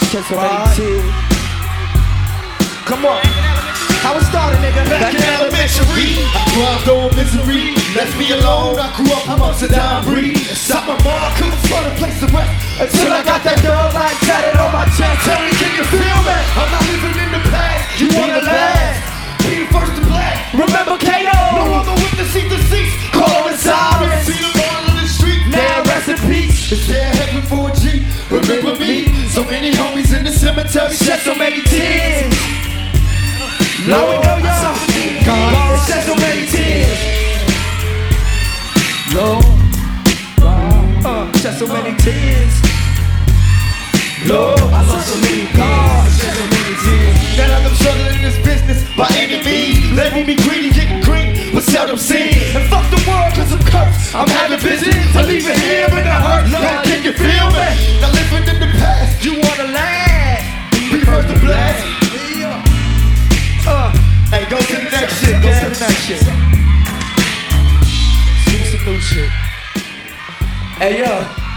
Shed so many tears. Come on. How it started, nigga? Back in elementary, I thrived on misery. Left me alone, I grew up amongst a dying breed. Stop my mom, couldn't find a place to rest until I got that dog line tatted on my chest. Tell me, can you feel me? I'm not living in the past. You wanna last? Be the first to blast. Remember Kato? No longer with the seat deceased. Call the sirens. See them all in the street. Now rest in peace. Is there heaven for a G? Remember me? So many homies in the cemetery shed so many tears. Now we know y'all. God shed so many tears. Lord, Shed so many tears. Lord, I love so many God, shed so many tears. Now I'm struggling in this business by any means. Label me greedy, getting green, but seldom seen. And fuck the world cause I'm cursed. I'm having vision, I leave it here in the hurt. Now can you feel me? Now living in the past, you wanna last. Be first to blast. Hey, go to the next shit, go to the next shit. Do some new shit. Hey yo.